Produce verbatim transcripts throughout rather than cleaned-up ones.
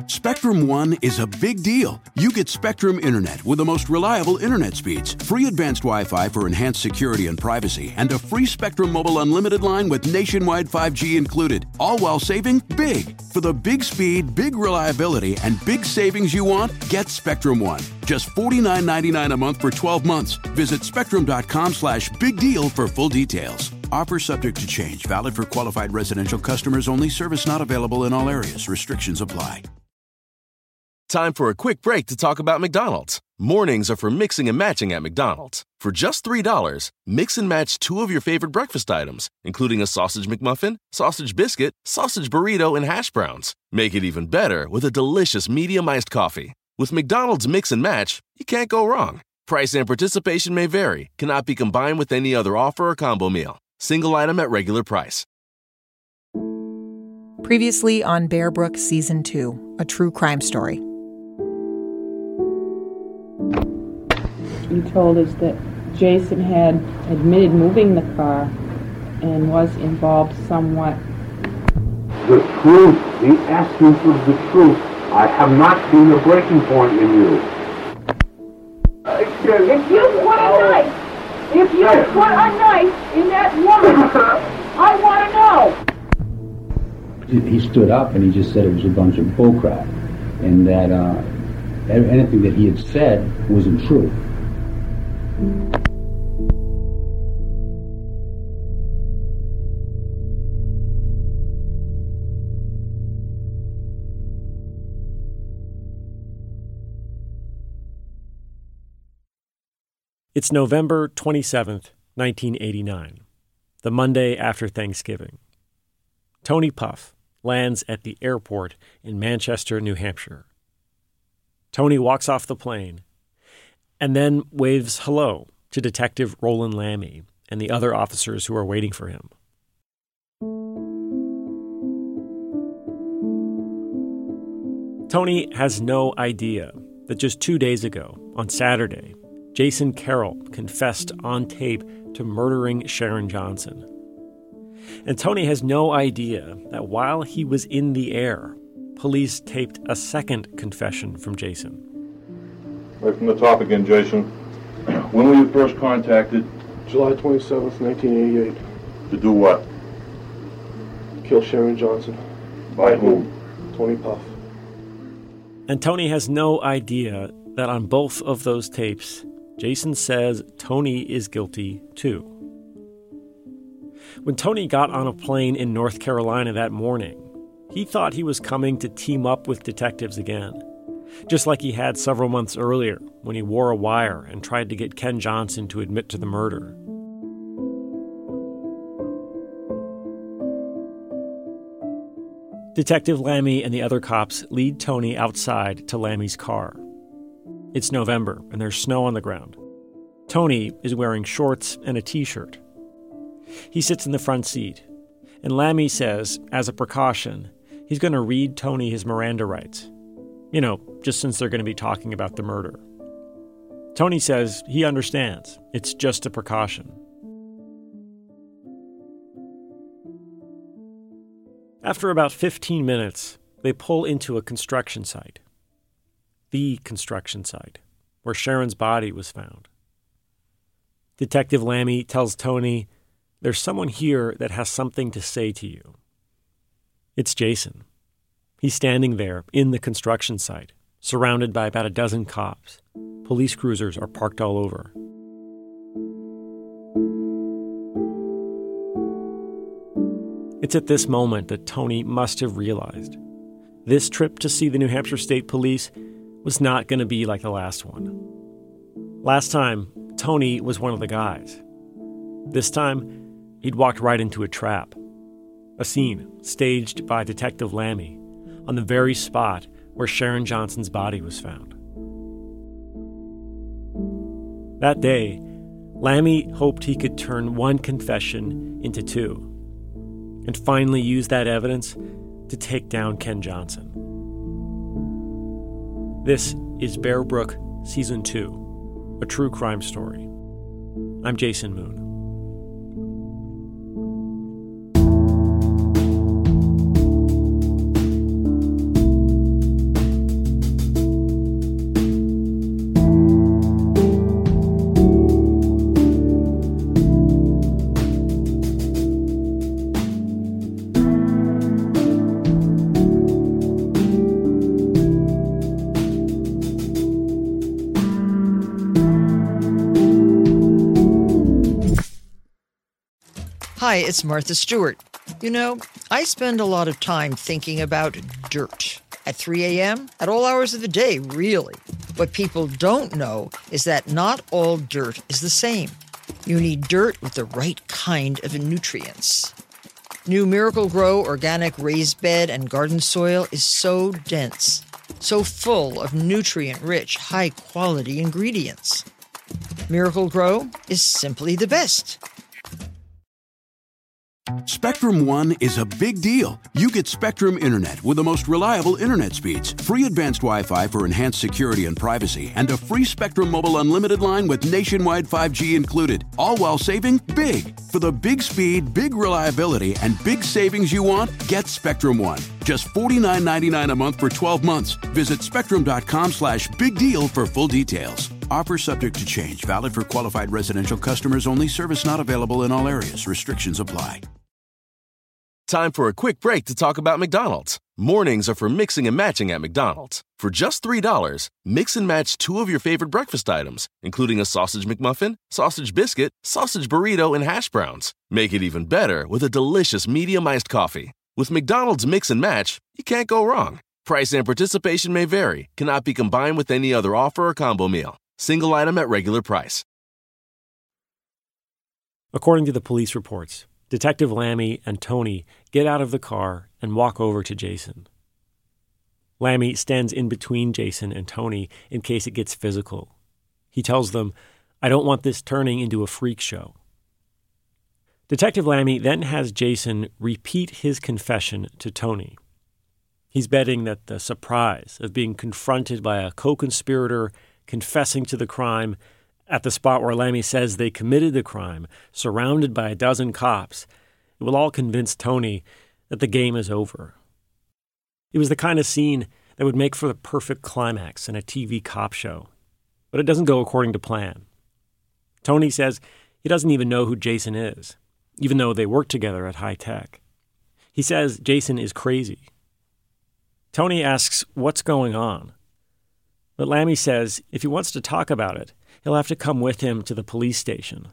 Spectrum One is a big deal. You get Spectrum Internet with the most reliable internet speeds, free advanced Wi-Fi for enhanced security and privacy, and a free Spectrum Mobile Unlimited line with nationwide five G included, all while saving big. For the big speed, big reliability, and big savings you want, get Spectrum One. Just forty-nine ninety-nine a month for twelve months. Visit spectrum.com slash big deal for full details. Offer subject to change. Valid for qualified residential customers only. Service not available in all areas. Restrictions apply. Time for a quick break to talk about McDonald's. Mornings are for mixing and matching at McDonald's. For just three dollars, mix and match two of your favorite breakfast items, including a sausage McMuffin, sausage biscuit, sausage burrito, and hash browns. Make it even better with a delicious medium iced coffee. With McDonald's Mix and Match, you can't go wrong. Price and participation may vary. Cannot be combined with any other offer or combo meal. Single item at regular price. Previously on Bear Brook Season two, a true crime story. You told us that Jason had admitted moving the car and was involved somewhat. The truth, the essence of the truth. I have not seen a breaking point in you. If you put a knife, if you put a knife in that woman, I want to know. He stood up and he just said it was a bunch of bullcrap, and that uh, anything that he had said wasn't true. It's November twenty-seventh, nineteen eighty-nine, the Monday after Thanksgiving. Tony Puff lands at the airport in Manchester, New Hampshire. Tony walks off the plane and then waves hello to Detective Roland Lammy and the other officers who are waiting for him. Tony has no idea that just two days ago, on Saturday, Jason Carroll confessed on tape to murdering Sharon Johnson. And Tony has no idea that while he was in the air, police taped a second confession from Jason. Right from the top again, Jason. When were you first contacted? July twenty-seventh, nineteen eighty-eight. To do what? Kill Sharon Johnson. By whom? Tony Puff. And Tony has no idea that on both of those tapes, Jason says Tony is guilty too. When Tony got on a plane in North Carolina that morning, he thought he was coming to team up with detectives again, just like he had several months earlier when he wore a wire and tried to get Ken Johnson to admit to the murder. Detective Lammy and the other cops lead Tony outside to Lammy's car. It's November, and there's snow on the ground. Tony is wearing shorts and a t-shirt. He sits in the front seat, and Lammy says, as a precaution, he's going to read Tony his Miranda rights. You know, just since they're going to be talking about the murder. Tony says he understands. It's just a precaution. After about fifteen minutes, they pull into a construction site. The construction site, where Sharon's body was found. Detective Lammy tells Tony, there's someone here that has something to say to you. It's Jason. He's standing there in the construction site, surrounded by about a dozen cops. Police cruisers are parked all over. It's at this moment that Tony must have realized this trip to see the New Hampshire State Police was not going to be like the last one. Last time, Tony was one of the guys. This time, he'd walked right into a trap. A scene staged by Detective Lammy on the very spot where Sharon Johnson's body was found. That day, Lammy hoped he could turn one confession into two and finally use that evidence to take down Ken Johnson. This is Bear Brook Season two, a true crime story. I'm Jason Moon. Hi, it's Martha Stewart. You know, I spend a lot of time thinking about dirt. At three a.m., at all hours of the day, really. What people don't know is that not all dirt is the same. You need dirt with the right kind of nutrients. New Miracle-Gro organic raised bed and garden soil is so dense, so full of nutrient-rich, high-quality ingredients. Miracle-Gro is simply the best. Spectrum One is a big deal. You get Spectrum Internet with the most reliable internet speeds, free advanced Wi-Fi for enhanced security and privacy, and a free Spectrum Mobile Unlimited line with nationwide five G included, all while saving big. For the big speed, big reliability, and big savings you want, get Spectrum One. Just forty-nine ninety-nine a month for twelve months. Visit spectrum.com slash big deal for full details. Offer subject to change. Valid for qualified residential customers only. Service not available in all areas. Restrictions apply. Time for a quick break to talk about McDonald's. Mornings are for mixing and matching at McDonald's. For just three dollars, mix and match two of your favorite breakfast items, including a sausage McMuffin, sausage biscuit, sausage burrito, and hash browns. Make it even better with a delicious medium iced coffee. With McDonald's Mix and Match, you can't go wrong. Price and participation may vary. Cannot be combined with any other offer or combo meal. Single item at regular price. According to the police reports, Detective Lammy and Tony get out of the car and walk over to Jason. Lammy stands in between Jason and Tony in case it gets physical. He tells them, "I don't want this turning into a freak show." Detective Lammy then has Jason repeat his confession to Tony. He's betting that the surprise of being confronted by a co-conspirator confessing to the crime at the spot where Lammy says they committed the crime, surrounded by a dozen cops, it will all convince Tony that the game is over. It was the kind of scene that would make for the perfect climax in a T V cop show. But it doesn't go according to plan. Tony says he doesn't even know who Jason is, even though they work together at High Tech. He says Jason is crazy. Tony asks what's going on. But Lammy says if he wants to talk about it, he'll have to come with him to the police station.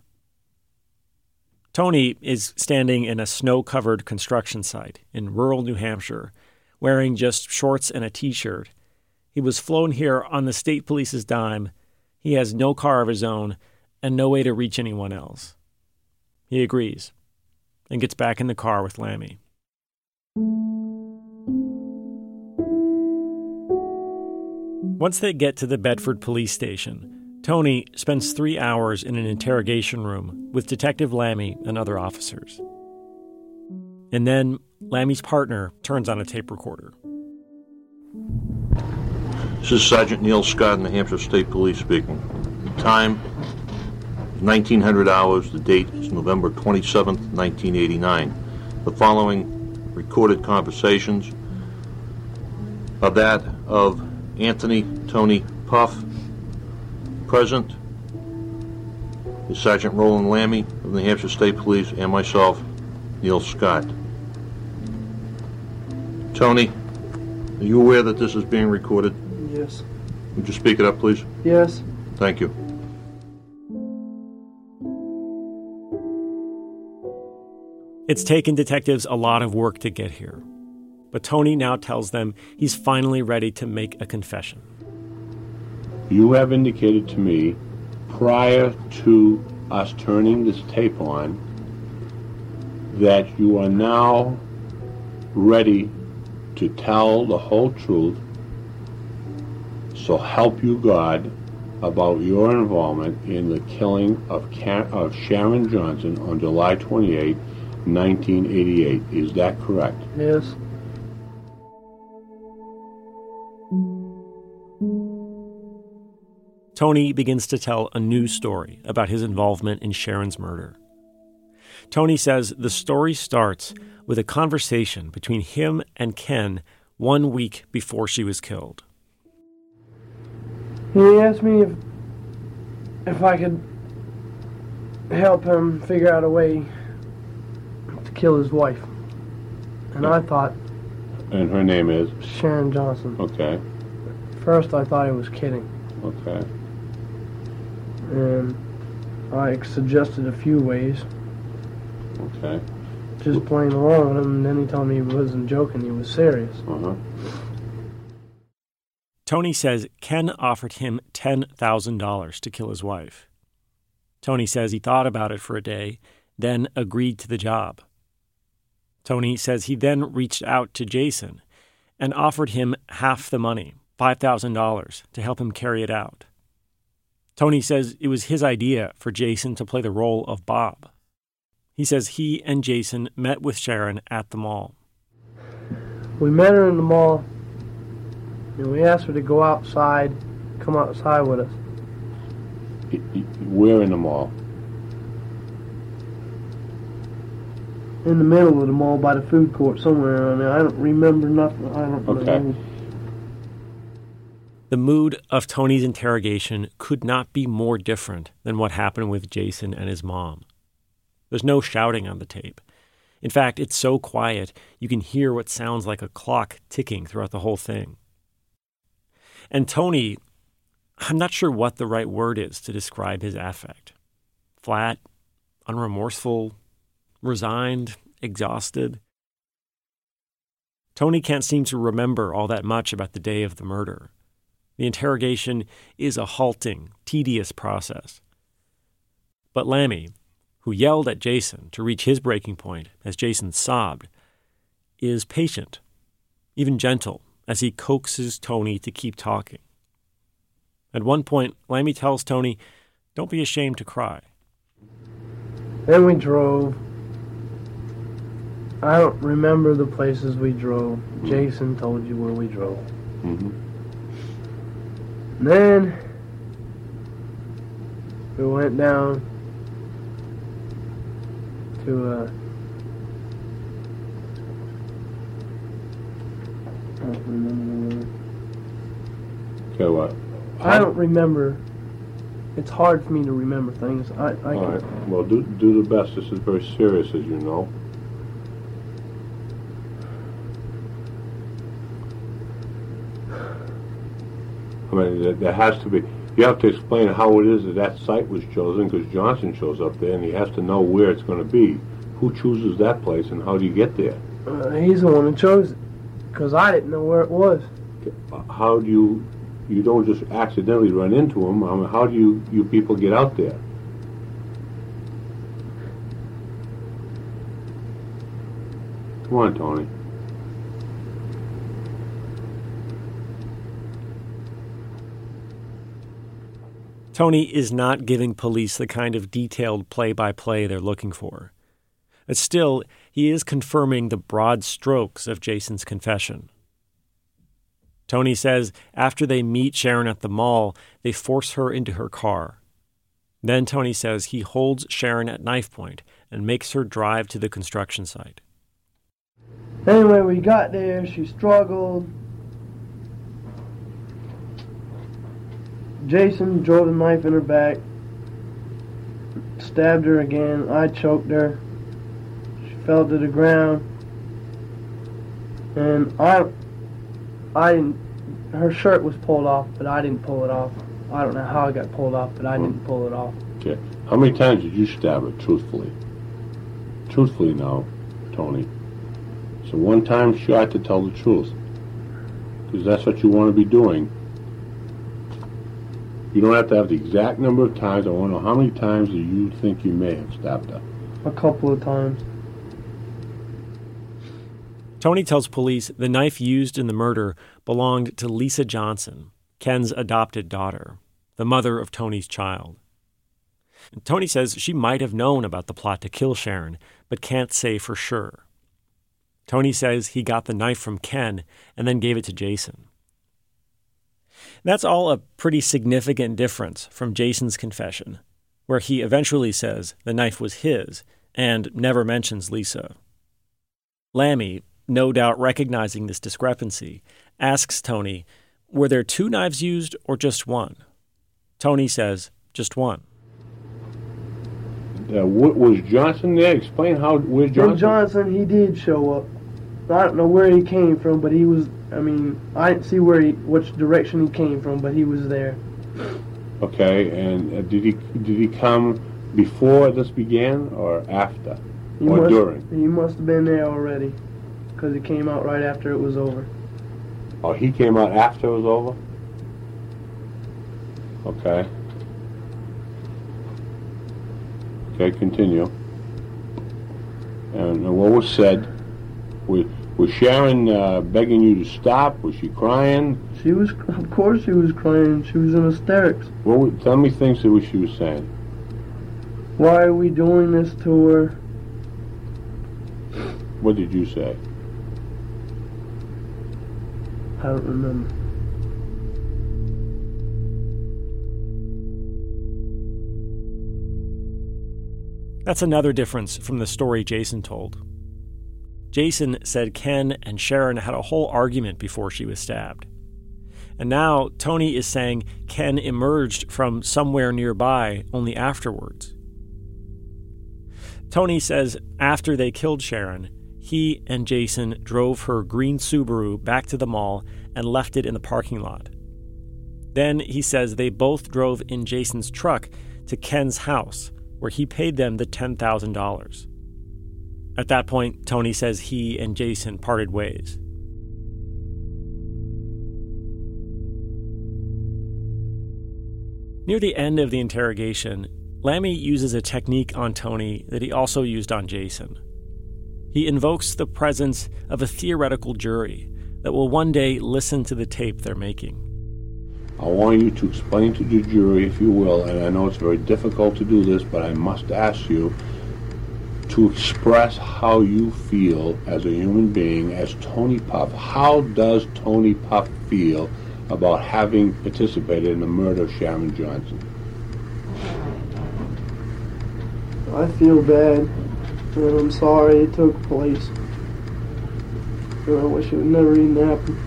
Tony is standing in a snow-covered construction site in rural New Hampshire, wearing just shorts and a T-shirt. He was flown here on the state police's dime. He has no car of his own and no way to reach anyone else. He agrees and gets back in the car with Lammy. Once they get to the Bedford police station, Tony spends three hours in an interrogation room with Detective Lammy and other officers. And then Lammy's partner turns on a tape recorder. This is Sergeant Neil Scott in the Hampshire State Police speaking. The time is nineteen hundred hours. The date is November twenty-seventh, nineteen eighty-nine. The following recorded conversations are that of Anthony Tony Puff, present, is Sergeant Roland Lammy of the New Hampshire State Police, and myself, Neil Scott. Tony, are you aware that this is being recorded? Yes. Would you speak it up, please? Yes. Thank you. It's taken detectives a lot of work to get here, but Tony now tells them he's finally ready to make a confession. You have indicated to me prior to us turning this tape on that you are now ready to tell the whole truth, so help you God, about your involvement in the killing of, Car- of Sharon Johnson on July twenty-eighth, nineteen eighty-eight. Is that correct? Yes. Tony begins to tell a new story about his involvement in Sharon's murder. Tony says the story starts with a conversation between him and Ken one week before she was killed. He asked me if if I could help him figure out a way to kill his wife. And I thought... And her name is? Sharon Johnson. Okay. First I thought he was kidding. Okay. And I suggested a few ways. Okay. Just playing along with him, and then he told me he wasn't joking, he was serious. Uh-huh. Tony says Ken offered him ten thousand dollars to kill his wife. Tony says he thought about it for a day, then agreed to the job. Tony says he then reached out to Jason and offered him half the money, five thousand dollars, to help him carry it out. Tony says it was his idea for Jason to play the role of Bob. He says he and Jason met with Sharon at the mall. We met her in the mall, and we asked her to go outside, come outside with us. Where in the mall? In the middle of the mall by the food court, somewhere around there. I don't remember nothing. I don't Okay. remember. The mood of Tony's interrogation could not be more different than what happened with Jason and his mom. There's no shouting on the tape. In fact, it's so quiet, you can hear what sounds like a clock ticking throughout the whole thing. And Tony, I'm not sure what the right word is to describe his affect. Flat, unremorseful, resigned, exhausted. Tony can't seem to remember all that much about the day of the murder. The interrogation is a halting, tedious process. But Lammy, who yelled at Jason to reach his breaking point as Jason sobbed, is patient, even gentle, as he coaxes Tony to keep talking. At one point, Lammy tells Tony, "Don't be ashamed to cry." Then we drove. I don't remember the places we drove. Jason told you where we drove. Mm-hmm. Then we went down to uh I don't remember. Okay, what? I don't remember. It's hard for me to remember things. I, I All can, right. Well, do do the best. This is very serious, as you know. I mean, there, there has to be. You have to explain how it is that that site was chosen, because Johnson shows up there, and he has to know where it's going to be. Who chooses that place, and how do you get there? uh, he's the one who chose it, because I didn't know where it was. How do you? You don't just accidentally run into him. I mean, how do you you people get out there? Come on, Tony. Tony is not giving police the kind of detailed play-by-play they're looking for. But still, he is confirming the broad strokes of Jason's confession. Tony says after they meet Sharon at the mall, they force her into her car. Then Tony says he holds Sharon at knife point and makes her drive to the construction site. Anyway, we got there, she struggled. Jason drove the knife in her back, stabbed her again. I choked her. She fell to the ground. And I, I didn't, her shirt was pulled off, but I didn't pull it off. I don't know how it got pulled off, but I didn't pull it off. Okay. How many times did you stab her, truthfully? Truthfully now, Tony. It's a one-time shot to tell the truth. Because that's what you want to be doing. You don't have to have the exact number of times. I want to know how many times do you think you may have stabbed her? A couple of times. Tony tells police the knife used in the murder belonged to Lisa Johnson, Ken's adopted daughter, the mother of Tony's child. And Tony says she might have known about the plot to kill Sharon, but can't say for sure. Tony says he got the knife from Ken and then gave it to Jason. That's all a pretty significant difference from Jason's confession, where he eventually says the knife was his and never mentions Lisa. Lammy, no doubt recognizing this discrepancy, asks Tony, were there two knives used or just one? Tony says, just one. Uh, was Johnson there? Explain how, where's Johnson? Then Johnson, he did show up. I don't know where he came from, but he was, I mean, I didn't see where he, which direction he came from, but he was there. Okay, and uh, did he did he come before this began or after? He or must, during? He must have been there already, because he came out right after it was over. Oh, he came out after it was over? Okay. Okay, continue. And what was said? Was, was Sharon uh, begging you to stop? Was she crying? She was, of course she was crying. She was in hysterics. What were, tell me things that she was saying. Why are we doing this to her? What did you say? I don't remember. That's another difference from the story Jason told. Jason said Ken and Sharon had a whole argument before she was stabbed. And now Tony is saying Ken emerged from somewhere nearby only afterwards. Tony says after they killed Sharon, he and Jason drove her green Subaru back to the mall and left it in the parking lot. Then he says they both drove in Jason's truck to Ken's house, where he paid them the ten thousand dollars. At that point, Tony says he and Jason parted ways. Near the end of the interrogation, Lammy uses a technique on Tony that he also used on Jason. He invokes the presence of a theoretical jury that will one day listen to the tape they're making. I want you to explain to the jury, if you will, and I know it's very difficult to do this, but I must ask you to express how you feel as a human being, as Tony Puff. How does Tony Puff feel about having participated in the murder of Sharon Johnson? I feel bad, and I'm sorry it took place. And I wish it would never even happen.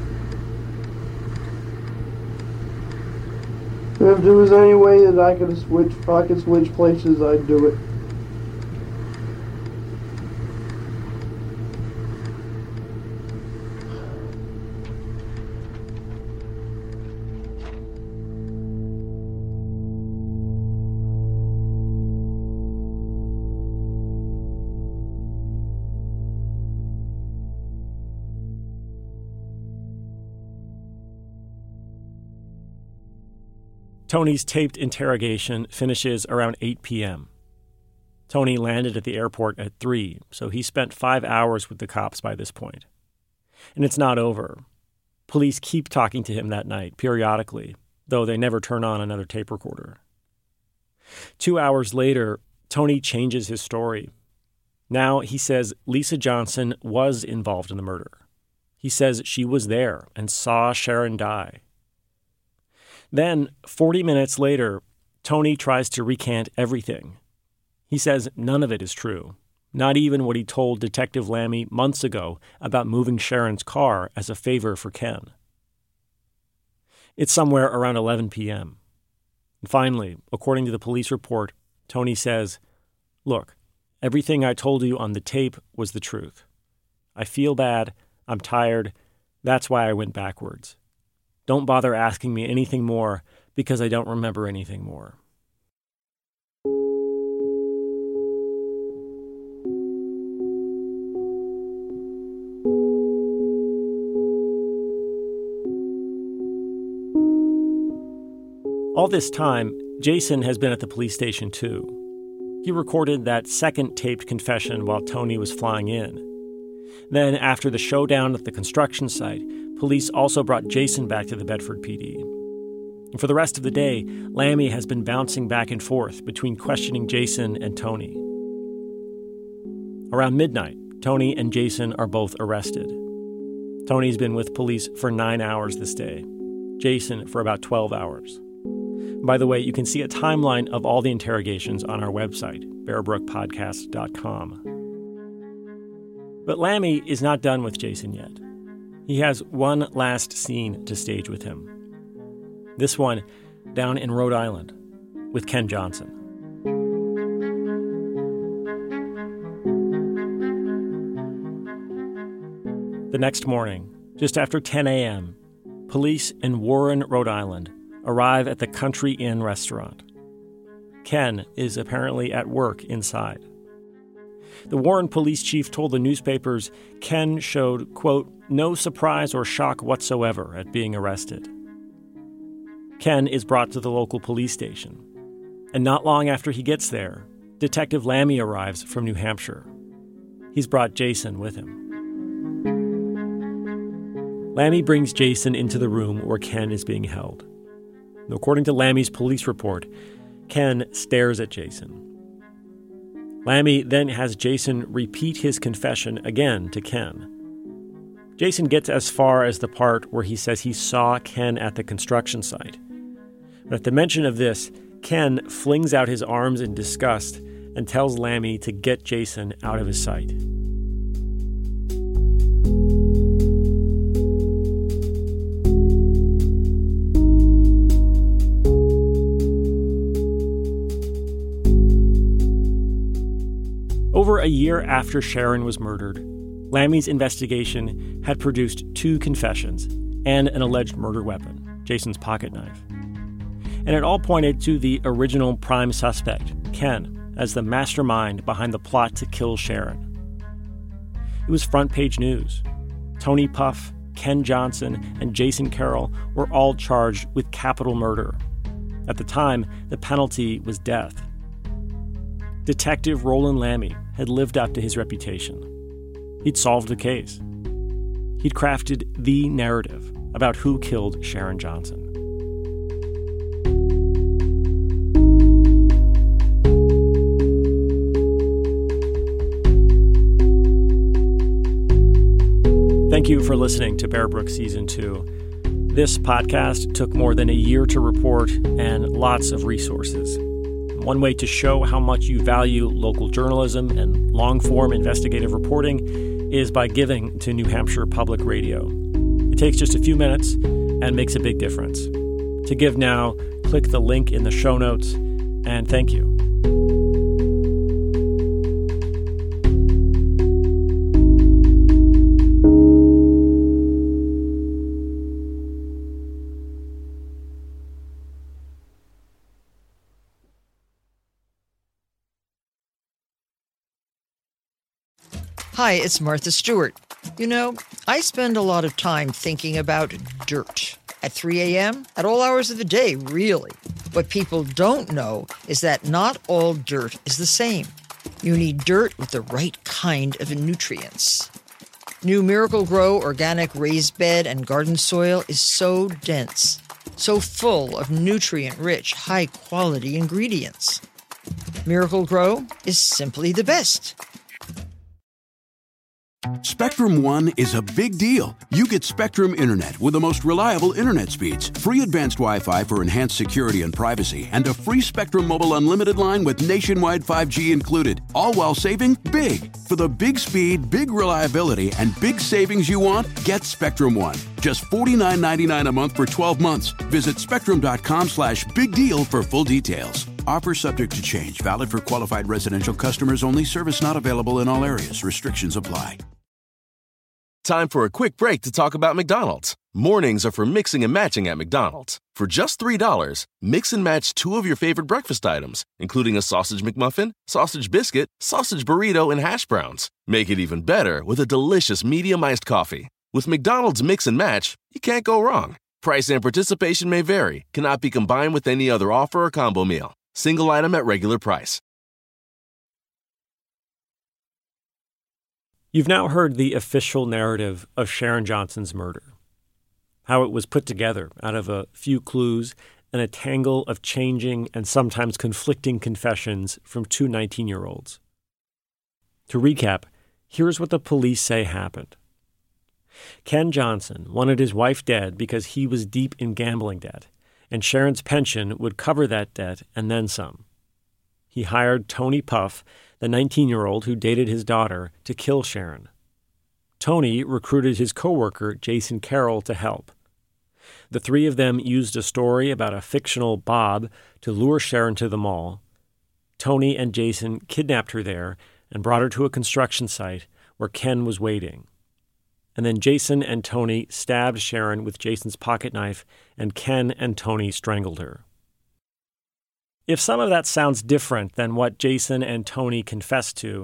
If there was any way that I could switch, if I could switch places, I'd do it. Tony's taped interrogation finishes around eight p.m. Tony landed at the airport at three, so he spent five hours with the cops by this point. And it's not over. Police keep talking to him that night, periodically, though they never turn on another tape recorder. Two hours later, Tony changes his story. Now he says Lisa Johnson was involved in the murder. He says she was there and saw Sharon die. Then, forty minutes later, Tony tries to recant everything. He says none of it is true, not even what he told Detective Lammy months ago about moving Sharon's car as a favor for Ken. It's somewhere around eleven p.m. And finally, according to the police report, Tony says, "Look, everything I told you on the tape was the truth. I feel bad. I'm tired. That's why I went backwards. Don't bother asking me anything more because I don't remember anything more." All this time, Jason has been at the police station too. He recorded that second taped confession while Tony was flying in. Then, after the showdown at the construction site, police also brought Jason back to the Bedford P D. And for the rest of the day, Lammy has been bouncing back and forth between questioning Jason and Tony. Around midnight, Tony and Jason are both arrested. Tony's been with police for nine hours this day, Jason for about twelve hours. By the way, you can see a timeline of all the interrogations on our website, bear brook podcast dot com. But Lammy is not done with Jason yet. He has one last scene to stage with him. This one down in Rhode Island with Ken Johnson. The next morning, just after ten a.m., police in Warren, Rhode Island, arrive at the Country Inn restaurant. Ken is apparently at work inside. The Warren police chief told the newspapers Ken showed, quote, no surprise or shock whatsoever at being arrested. Ken is brought to the local police station. And not long after he gets there, Detective Lammy arrives from New Hampshire. He's brought Jason with him. Lammy brings Jason into the room where Ken is being held. According to Lammy's police report, Ken stares at Jason. Lammy then has Jason repeat his confession again to Ken. Jason gets as far as the part where he says he saw Ken at the construction site. But at the mention of this, Ken flings out his arms in disgust and tells Lammy to get Jason out of his sight. Over a year after Sharon was murdered, Lammy's investigation had produced two confessions and an alleged murder weapon, Jason's pocket knife. And it all pointed to the original prime suspect, Ken, as the mastermind behind the plot to kill Sharon. It was front-page news. Tony Puff, Ken Johnson, and Jason Carroll were all charged with capital murder. At the time, the penalty was death. Detective Roland Lammy had lived up to his reputation. He'd solved the case. He'd crafted the narrative about who killed Sharon Johnson. Thank you for listening to Bear Brook Season two. This podcast took more than a year to report and lots of resources. One way to show how much you value local journalism and long-form investigative reporting is by giving to New Hampshire Public Radio. It takes just a few minutes and makes a big difference. To give now, click the link in the show notes, and thank you. Hi, it's Martha Stewart. You know, I spend a lot of time thinking about dirt. At three a.m., at all hours of the day, really. What people don't know is that not all dirt is the same. You need dirt with the right kind of nutrients. New Miracle-Gro organic raised bed and garden soil is so dense, so full of nutrient-rich, high-quality ingredients. Miracle-Gro is simply the best. Spectrum One is a big deal. You get Spectrum Internet with the most reliable internet speeds, free advanced Wi-Fi for enhanced security and privacy, and a free Spectrum Mobile Unlimited line with nationwide five G included, all while saving big. For the big speed, big reliability, and big savings you want, get Spectrum One. Just forty-nine ninety-nine a month for twelve months. Visit spectrum.com slash big deal for full details. Offer subject to change. Valid for qualified residential customers only. Service not available in all areas. Restrictions apply. Time for a quick break to talk about McDonald's. Mornings are for mixing and matching at McDonald's. For just three dollars, mix and match two of your favorite breakfast items, including a sausage McMuffin, sausage biscuit, sausage burrito, and hash browns. Make it even better with a delicious medium iced coffee. With McDonald's Mix and Match, you can't go wrong. Price and participation may vary, cannot be combined with any other offer or combo meal. Single item at regular price. You've now heard the official narrative of Sharon Johnson's murder, how it was put together out of a few clues and a tangle of changing and sometimes conflicting confessions from two nineteen-year-olds. To recap, here's what the police say happened. Ken Johnson wanted his wife dead because he was deep in gambling debt, and Sharon's pension would cover that debt and then some. He hired Tony Puff, the nineteen-year-old who dated his daughter, to kill Sharon. Tony recruited his coworker, Jason Carroll, to help. The three of them used a story about a fictional Bob to lure Sharon to the mall. Tony and Jason kidnapped her there and brought her to a construction site where Ken was waiting. And then Jason and Tony stabbed Sharon with Jason's pocket knife, and Ken and Tony strangled her. If some of that sounds different than what Jason and Tony confessed to,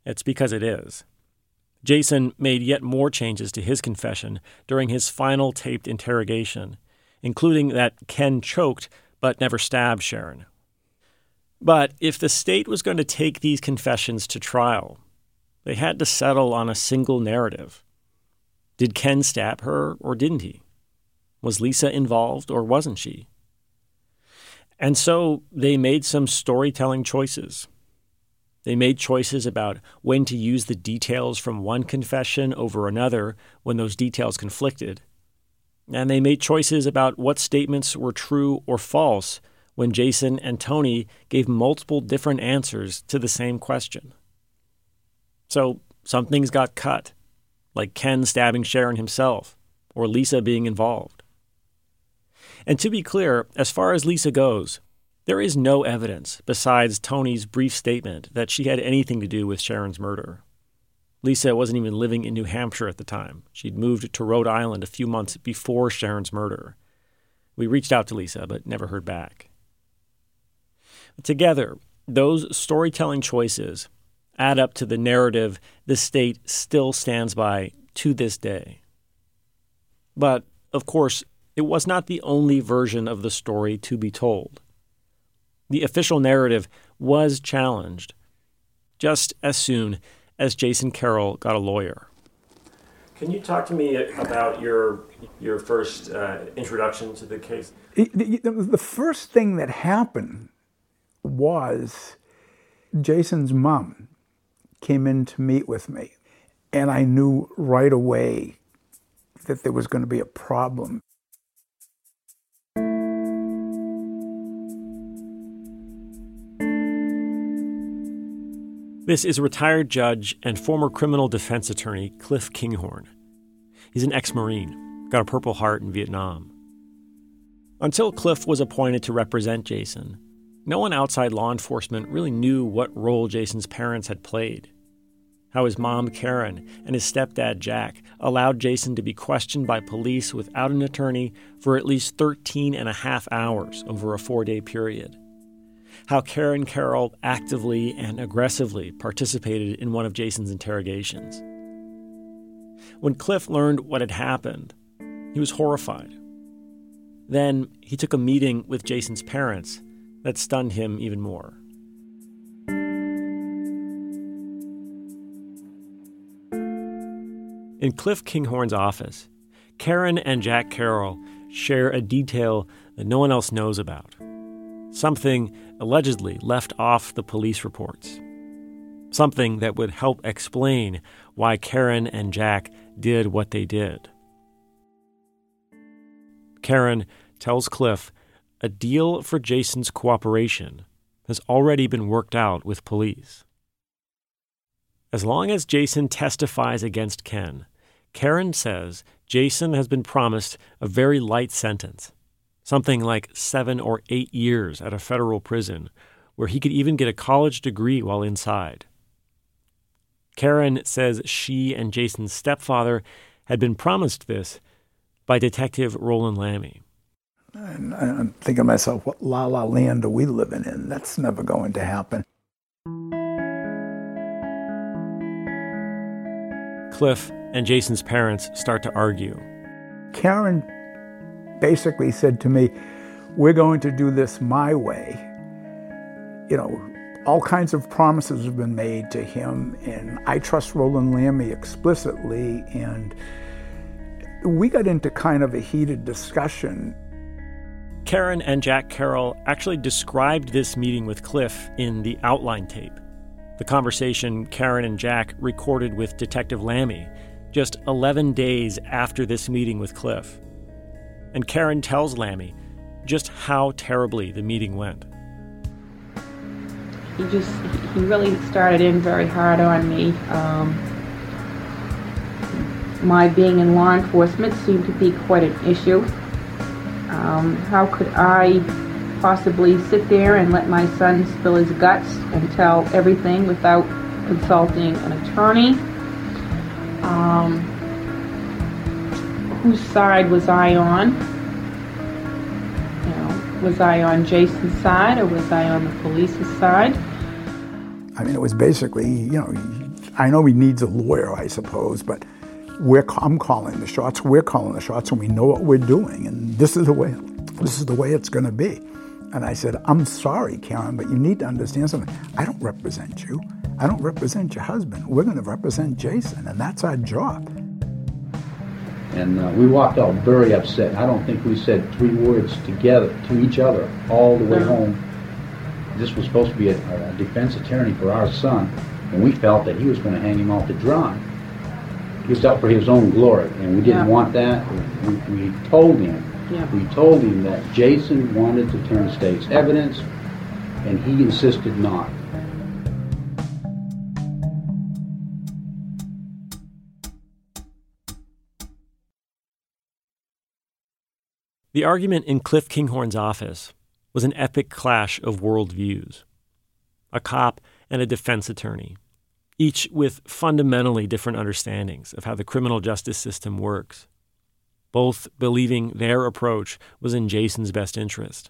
It's because it is. Jason made yet more changes to his confession during his final taped interrogation, including that Ken choked but never stabbed Sharon. But if the state was going to take these confessions to trial, they had to settle on a single narrative. Did Ken stab her or didn't he? Was Lisa involved or wasn't she? And so they made some storytelling choices. They made choices about when to use the details from one confession over another when those details conflicted. And they made choices about what statements were true or false when Jason and Tony gave multiple different answers to the same question. So some things got cut, like Ken stabbing Sharon himself, or Lisa being involved. And to be clear, as far as Lisa goes, there is no evidence besides Tony's brief statement that she had anything to do with Sharon's murder. Lisa wasn't even living in New Hampshire at the time. She'd moved to Rhode Island a few months before Sharon's murder. We reached out to Lisa, but never heard back. Together, those storytelling choices add up to the narrative the state still stands by to this day. But, of course, it was not the only version of the story to be told. The official narrative was challenged just as soon as Jason Carroll got a lawyer. Can you talk to me about your your first uh, introduction to the case? The, the first thing that happened was Jason's mom came in to meet with me, and I knew right away that there was going to be a problem. This is retired judge and former criminal defense attorney Cliff Kinghorn. He's an ex-Marine, got a Purple Heart in Vietnam. Until Cliff was appointed to represent Jason, no one outside law enforcement really knew what role Jason's parents had played. How his mom, Karen, and his stepdad, Jack, allowed Jason to be questioned by police without an attorney for at least thirteen and a half hours over a four-day period. How Karen Carroll actively and aggressively participated in one of Jason's interrogations. When Cliff learned what had happened, he was horrified. Then he took a meeting with Jason's parents that stunned him even more. In Cliff Kinghorn's office, Karen and Jack Carroll share a detail that no one else knows about. Something allegedly left off the police reports. Something that would help explain why Karen and Jack did what they did. Karen tells Cliff a deal for Jason's cooperation has already been worked out with police. As long as Jason testifies against Ken, Karen says Jason has been promised a very light sentence. Something like seven or eight years at a federal prison, where he could even get a college degree while inside. Karen says she and Jason's stepfather had been promised this by Detective Roland Lammy. And I'm thinking to myself, what la-la land are we living in? That's never going to happen. Cliff and Jason's parents start to argue. Karen basically said to me, we're going to do this my way. You know, all kinds of promises have been made to him, and I trust Roland Lammy explicitly, and we got into kind of a heated discussion. Karen and Jack Carroll actually described this meeting with Cliff in the outline tape, the conversation Karen and Jack recorded with Detective Lammy just eleven days after this meeting with Cliff. And Karen tells Lammy just how terribly the meeting went. He just, he really started in very hard on me. Um, my being in law enforcement seemed to be quite an issue. Um, how could I possibly sit there and let my son spill his guts and tell everything without consulting an attorney? Um, whose side was I on? You know, was I on Jason's side or was I on the police's side? I mean, it was basically, you know, I know he needs a lawyer, I suppose, but we're, I'm calling the shots, we're calling the shots, and we know what we're doing, and this is the way, this is the way it's going to be. And I said, I'm sorry, Karen, but you need to understand something. I don't represent you. I don't represent your husband. We're going to represent Jason, and that's our job. And uh, we walked out very upset. I don't think we said three words together to each other all the way no. home. This was supposed to be a, a defense attorney for our son, and we felt that he was going to hang him out to dry. He was out for his own glory, and we didn't yeah. want that. We, we told him. Yeah. We told him that Jason wanted to turn state's evidence, and he insisted not. The argument in Cliff Kinghorn's office was an epic clash of worldviews. A cop and a defense attorney, each with fundamentally different understandings of how the criminal justice system works, both believing their approach was in Jason's best interest.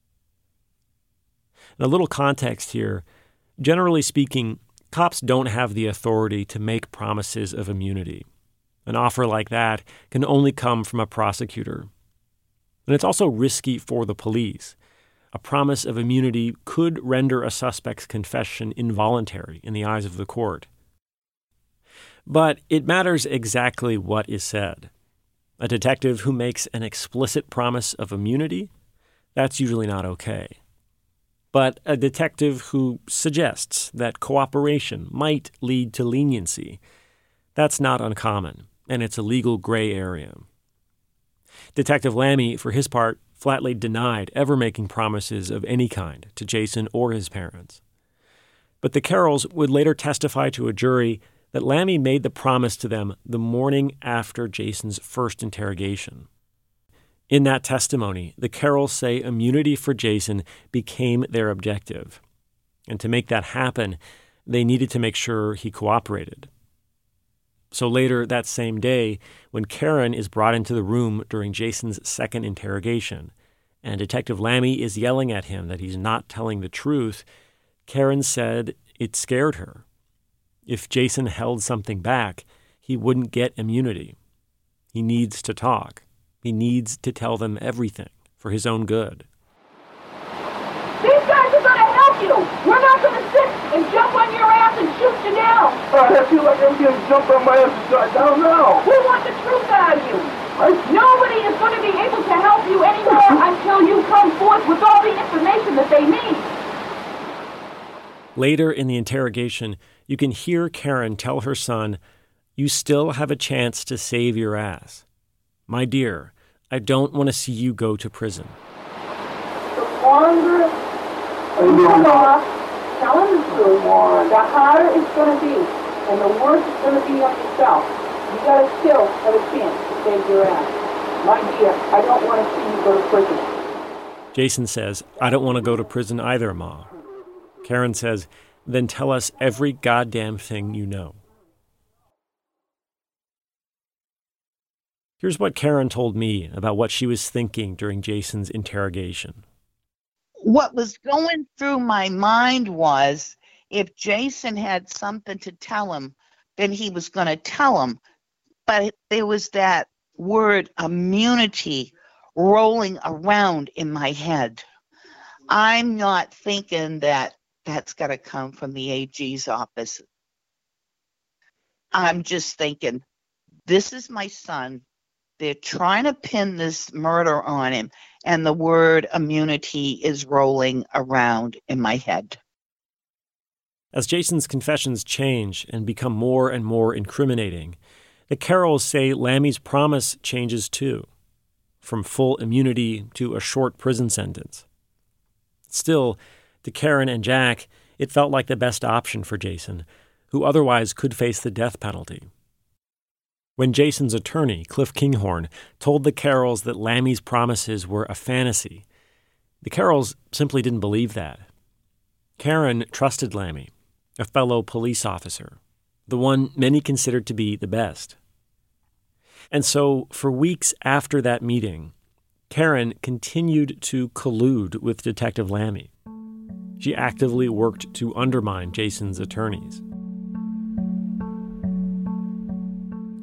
And a little context here. Generally speaking, cops don't have the authority to make promises of immunity. An offer like that can only come from a prosecutor. And it's also risky for the police. A promise of immunity could render a suspect's confession involuntary in the eyes of the court. But it matters exactly what is said. A detective who makes an explicit promise of immunity, that's usually not okay. But a detective who suggests that cooperation might lead to leniency, that's not uncommon, and it's a legal gray area. Detective Lammy, for his part, flatly denied ever making promises of any kind to Jason or his parents. But the Carrolls would later testify to a jury that Lammy made the promise to them the morning after Jason's first interrogation. In that testimony, the Carrolls say immunity for Jason became their objective. And to make that happen, they needed to make sure he cooperated. So later that same day, when Karen is brought into the room during Jason's second interrogation, and Detective Lammy is yelling at him that he's not telling the truth, Karen said it scared her. If Jason held something back, he wouldn't get immunity. He needs to talk. He needs to tell them everything for his own good. These guys are going to help you. We're not going to sit and jump on your ass and shoot you down. I feel like I'm getting jumped on my ass and shot down now. We want the truth out of you. I... Nobody is going to be able to help you anymore until you come forth with all the information that they need. Later in the interrogation, you can hear Karen tell her son, "You still have a chance to save your ass. My dear, I don't want to see you go to prison." The longer you come off telling the truth, the harder it's going to be, and the worse it's going to be on yourself. You got to still have a chance to save your ass. My dear, I don't want to see you go to prison. Jason says, "I don't want to go to prison either, Ma." Karen says, "Then tell us every goddamn thing you know." Here's what Karen told me about what she was thinking during Jason's interrogation. What was going through my mind was, if Jason had something to tell him, then he was going to tell him. But there was that word immunity rolling around in my head. I'm not thinking that that's got to come from the A G's office. I'm just thinking, this is my son. They're trying to pin this murder on him, and the word immunity is rolling around in my head. As Jason's confessions change and become more and more incriminating, the Carrolls say Lammy's promise changes too, from full immunity to a short prison sentence. Still, to Karen and Jack, it felt like the best option for Jason, who otherwise could face the death penalty. When Jason's attorney, Cliff Kinghorn, told the Carrolls that Lammy's promises were a fantasy, the Carrolls simply didn't believe that. Karen trusted Lammy, a fellow police officer, the one many considered to be the best. And so, for weeks after that meeting, Karen continued to collude with Detective Lammy. She actively worked to undermine Jason's attorneys.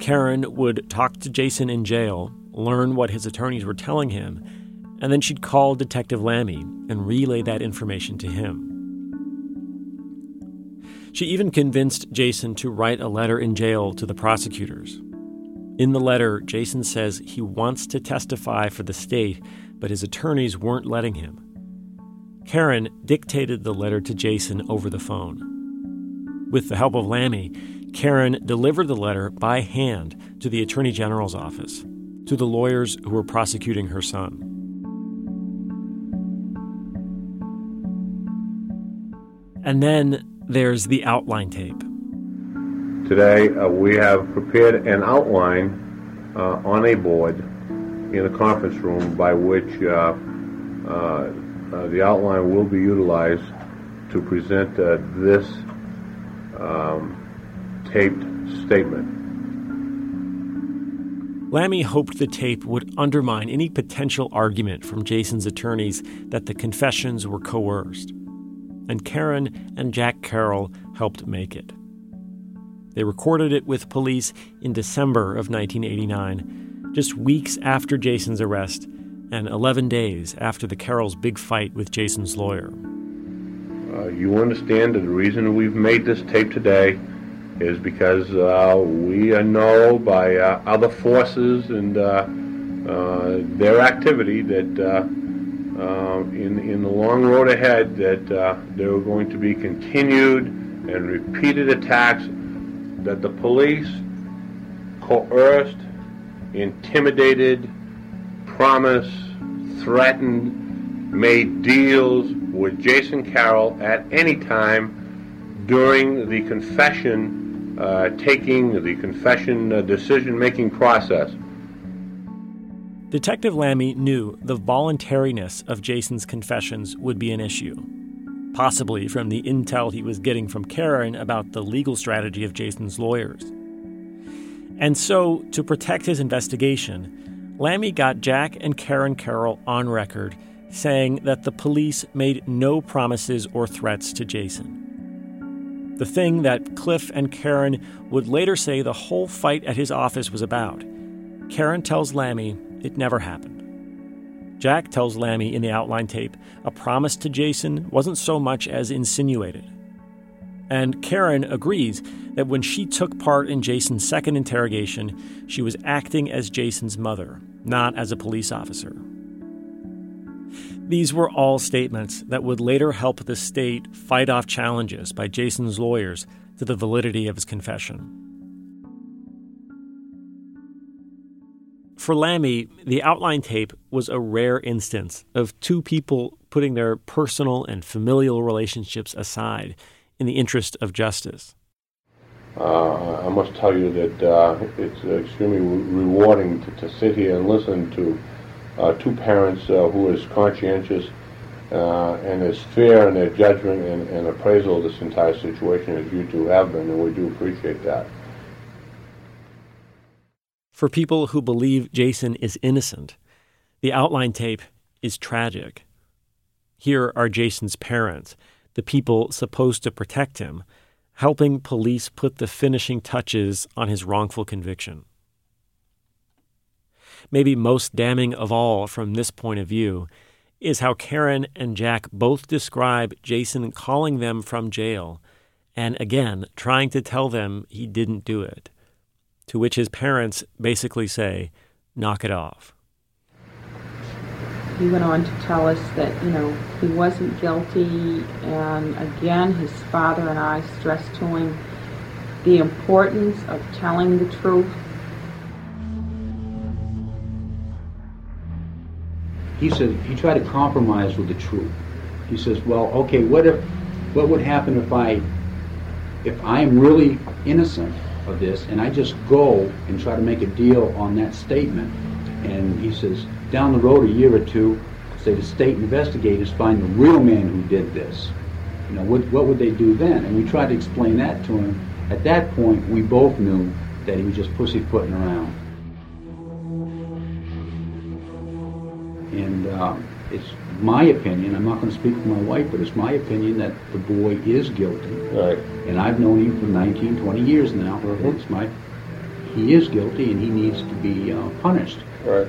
Karen would talk to Jason in jail, learn what his attorneys were telling him, and then she'd call Detective Lammy and relay that information to him. She even convinced Jason to write a letter in jail to the prosecutors. In the letter, Jason says he wants to testify for the state, but his attorneys weren't letting him. Karen dictated the letter to Jason over the phone. With the help of Lammy, Karen delivered the letter by hand to the Attorney General's office, to the lawyers who were prosecuting her son. And then there's the outline tape. Today, uh, we have prepared an outline uh, on a board in the conference room by which uh, uh, uh, the outline will be utilized to present uh, this um, taped statement. Lammy hoped the tape would undermine any potential argument from Jason's attorneys that the confessions were coerced. And Karen and Jack Carroll helped make it. They recorded it with police in December of nineteen eighty-nine, just weeks after Jason's arrest and eleven days after the Carrolls' big fight with Jason's lawyer. Uh, you understand that the reason we've made this tape today is because uh, we know by uh, other forces and uh, uh, their activity that uh, uh, in, in the long road ahead that uh, there are going to be continued and repeated attacks that the police coerced, intimidated, promised, threatened, made deals with Jason Carroll at any time during the confession, uh, taking the confession uh, decision-making process. Detective Lammy knew the voluntariness of Jason's confessions would be an issue, possibly from the intel he was getting from Karen about the legal strategy of Jason's lawyers. And so, to protect his investigation, Lammy got Jack and Karen Carroll on record saying that the police made no promises or threats to Jason. The thing that Cliff and Karen would later say the whole fight at his office was about. Karen tells Lammy it never happened. Jack tells Lammy in the outline tape a promise to Jason wasn't so much as insinuated. And Karen agrees that when she took part in Jason's second interrogation, she was acting as Jason's mother, not as a police officer. These were all statements that would later help the state fight off challenges by Jason's lawyers to the validity of his confession. For Lammy, the outline tape was a rare instance of two people putting their personal and familial relationships aside in the interest of justice. Uh, I must tell you that uh, it's extremely re- rewarding to, to sit here and listen to uh, two parents uh, who are as conscientious uh, and as fair in their judgment and, and appraisal of this entire situation as you two have been, and we do appreciate that. For people who believe Jason is innocent, the outline tape is tragic. Here are Jason's parents, the people supposed to protect him, helping police put the finishing touches on his wrongful conviction. Maybe most damning of all from this point of view is how Karen and Jack both describe Jason calling them from jail and, again, trying to tell them he didn't do it, to which his parents basically say, knock it off. He went on to tell us that, you know, he wasn't guilty, and again, his father and I stressed to him the importance of telling the truth. He said he tried to compromise with the truth. He says, well, okay, what if, what would happen if I, if I am really innocent of this, and I just go and try to make a deal on that statement? And he says, down the road a year or two, say the state investigators find the real man who did this. You know, what, what would they do then? And we tried to explain that to him. At that point, we both knew that he was just pussyfooting around. And uh, it's my opinion, I'm not going to speak for my wife, but it's my opinion that the boy is guilty. Right. And I've known him for nineteen, twenty years now. Mm-hmm. It's my, he is guilty and he needs to be uh, punished. Right.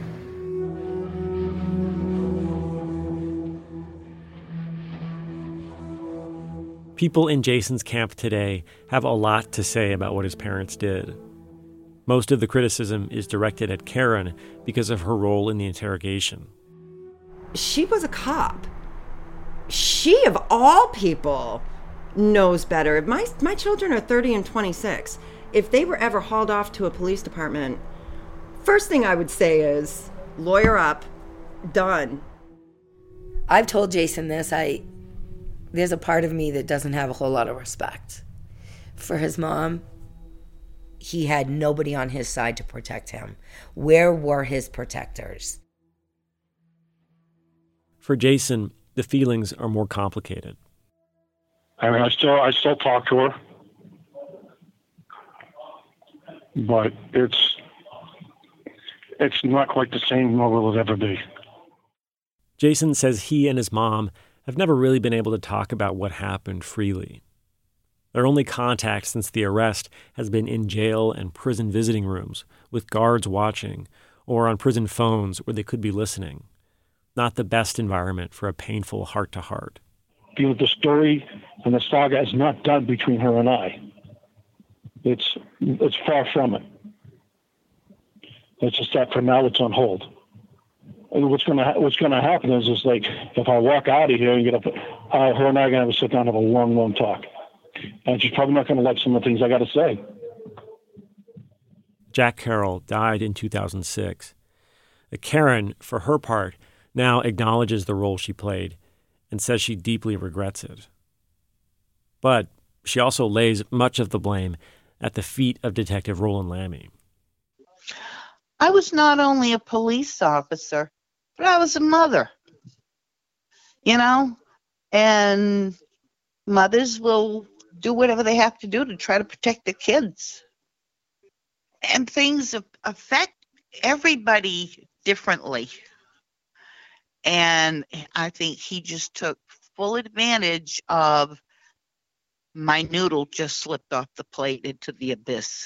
People in Jason's camp today have a lot to say about what his parents did. Most of the criticism is directed at Karen because of her role in the interrogation. She was a cop. She, of all people, knows better. My my children are thirty and twenty-six. If they were ever hauled off to a police department, first thing I would say is, lawyer up, done. I've told Jason this. I there's a part of me that doesn't have a whole lot of respect for his mom. He had nobody on his side to protect him. Where were his protectors? For Jason, the feelings are more complicated. I mean, I still, I still talk to her, but it's, it's not quite the same, nor will it ever be. Jason says he and his mom have never really been able to talk about what happened freely. Their only contact since the arrest has been in jail and prison visiting rooms with guards watching, or on prison phones where they could be listening. Not the best environment for a painful heart-to-heart. You know, the story and the saga is not done between her and I. It's it's far from it. It's just that for now it's on hold. And what's gonna ha- what's gonna happen is is like if I walk out of here and get up, uh, her and I are gonna have to sit down and have a long, long talk. And she's probably not going to like some of the things I got to say. Jack Carroll died in two thousand six. Karen, for her part, now acknowledges the role she played and says she deeply regrets it. But she also lays much of the blame at the feet of Detective Roland Lammy. I was not only a police officer, but I was a mother. You know? And mothers will do whatever they have to do to try to protect their kids. And things affect everybody differently. And I think he just took full advantage of my noodle just slipped off the plate into the abyss.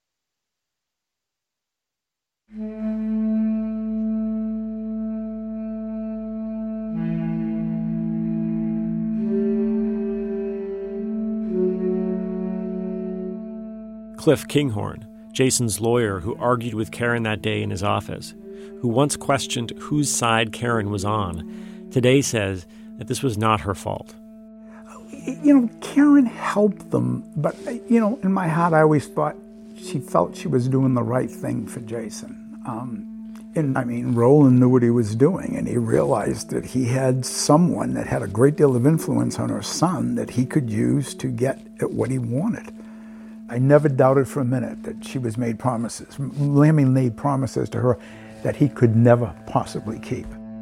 Cliff Kinghorn, Jason's lawyer who argued with Karen that day in his office, who once questioned whose side Karen was on, today says that this was not her fault. You know, Karen helped them, but, you know, in my heart I always thought she felt she was doing the right thing for Jason. Um, and, I mean, Roland knew what he was doing, and he realized that he had someone that had a great deal of influence on her son that he could use to get at what he wanted. I never doubted for a minute that she was made promises. Lammy made promises to her that he could never possibly keep.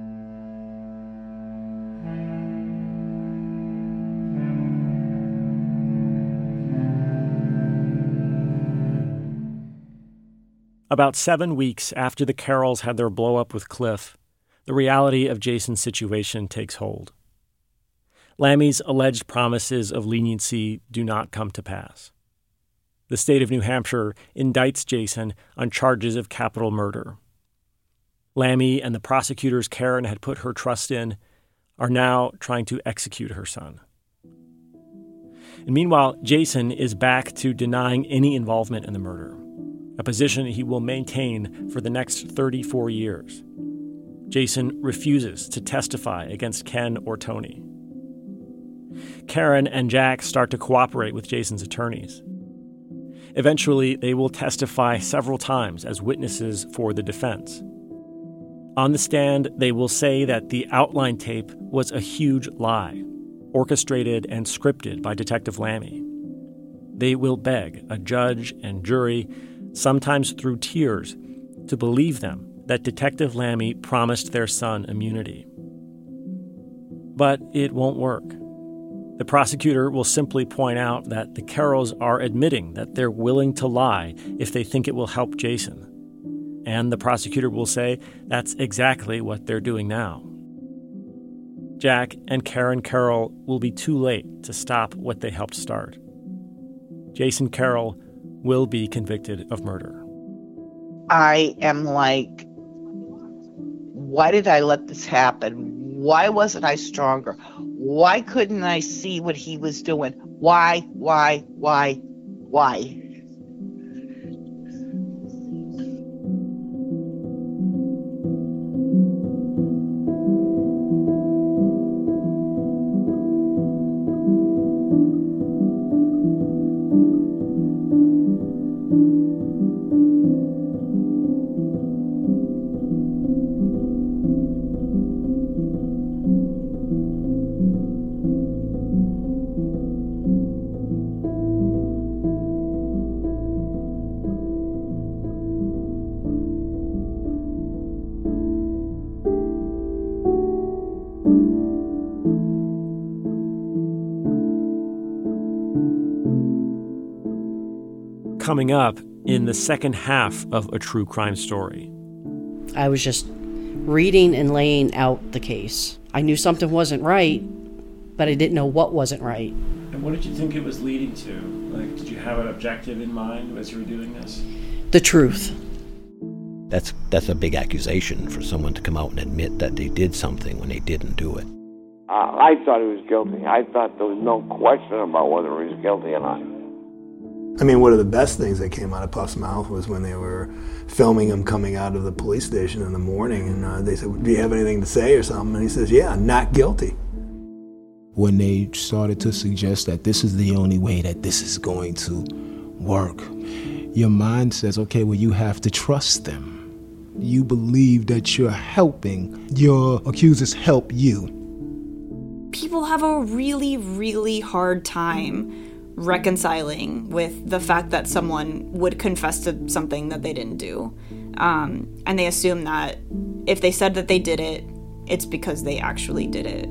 About seven weeks after the Carrolls had their blow-up with Cliff, the reality of Jason's situation takes hold. Lammy's alleged promises of leniency do not come to pass. The state of New Hampshire indicts Jason on charges of capital murder. Lammy and the prosecutors Karen had put her trust in are now trying to execute her son. And meanwhile, Jason is back to denying any involvement in the murder, a position he will maintain for the next thirty-four years. Jason refuses to testify against Ken or Tony. Karen and Jack start to cooperate with Jason's attorneys. Eventually, they will testify several times as witnesses for the defense. On the stand, they will say that the outline tape was a huge lie, orchestrated and scripted by Detective Lammy. They will beg a judge and jury, sometimes through tears, to believe them that Detective Lammy promised their son immunity. But it won't work. The prosecutor will simply point out that the Carrolls are admitting that they're willing to lie if they think it will help Jason. And the prosecutor will say that's exactly what they're doing now. Jack and Karen Carroll will be too late to stop what they helped start. Jason Carroll will be convicted of murder. I am like, why did I let this happen? Why wasn't I stronger? Why couldn't I see what he was doing? Why, why, why, why? Coming up in the second half of A True Crime Story. I was just reading and laying out the case. I knew something wasn't right, but I didn't know what wasn't right. And what did you think it was leading to? Like, did you have an objective in mind as you were doing this? The truth. That's that's a big accusation for someone to come out and admit that they did something when they didn't do it. Uh, I thought he was guilty. I thought there was no question about whether he was guilty or not. I mean, one of the best things that came out of Puff's mouth was when they were filming him coming out of the police station in the morning, and uh, they said, do you have anything to say or something? And he says, yeah, not guilty. When they started to suggest that this is the only way that this is going to work, your mind says, okay, well, you have to trust them. You believe that you're helping your accusers help you. People have a really, really hard time reconciling with the fact that someone would confess to something that they didn't do. Um, and they assume that if they said that they did it, it's because they actually did it.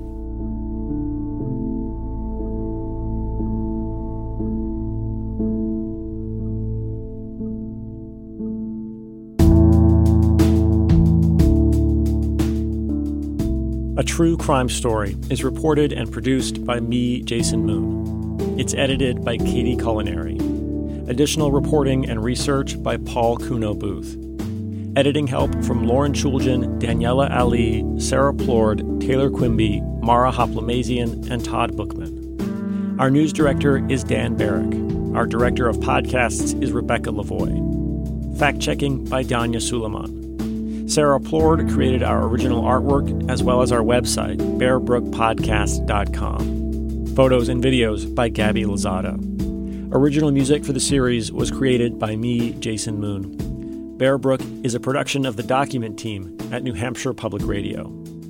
A True Crime Story is reported and produced by me, Jason Moon. It's edited by Katie Culinary. Additional reporting and research by Paul Kuno Booth. Editing help from Lauren Chulgin, Daniela Ali, Sarah Plord, Taylor Quimby, Mara Hoplamazian, and Todd Bookman. Our news director is Dan Barrick. Our director of podcasts is Rebecca Lavoie. Fact-checking by Danya Suleiman. Sarah Plord created our original artwork as well as our website, bear brook podcast dot com. Photos and videos by Gabby Lozada. Original music for the series was created by me, Jason Moon. Bear Brook is a production of the Document Team at New Hampshire Public Radio.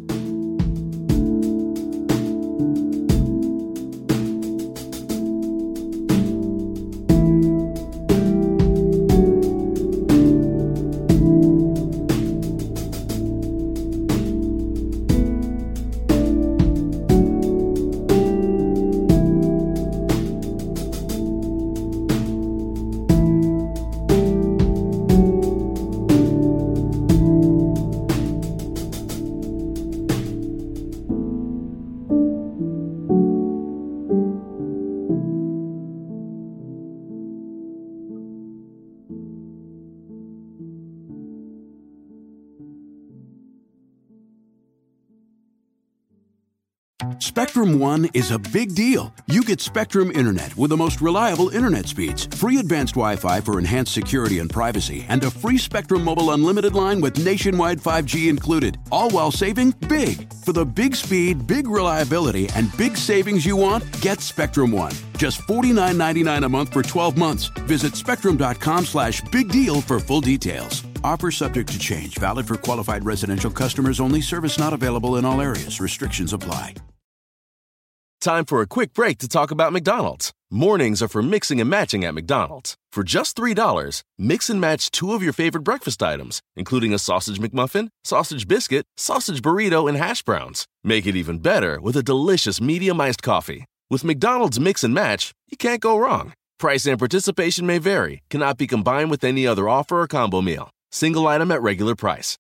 Spectrum One is a big deal. You get Spectrum Internet with the most reliable internet speeds, free advanced Wi-Fi for enhanced security and privacy, and a free Spectrum Mobile Unlimited line with nationwide five G included, all while saving big. For the big speed, big reliability, and big savings you want, get Spectrum One. Just forty-nine ninety-nine a month for twelve months. Visit spectrum.com slash big deal for full details. Offer subject to change. Valid for qualified residential customers only. Service not available in all areas. Restrictions apply. Time for a quick break to talk about McDonald's. Mornings are for mixing and matching at McDonald's. For just three dollars, mix and match two of your favorite breakfast items, including a sausage McMuffin, sausage biscuit, sausage burrito, and hash browns. Make it even better with a delicious medium iced coffee. With McDonald's Mix and Match, you can't go wrong. Price and participation may vary, cannot be combined with any other offer or combo meal. Single item at regular price.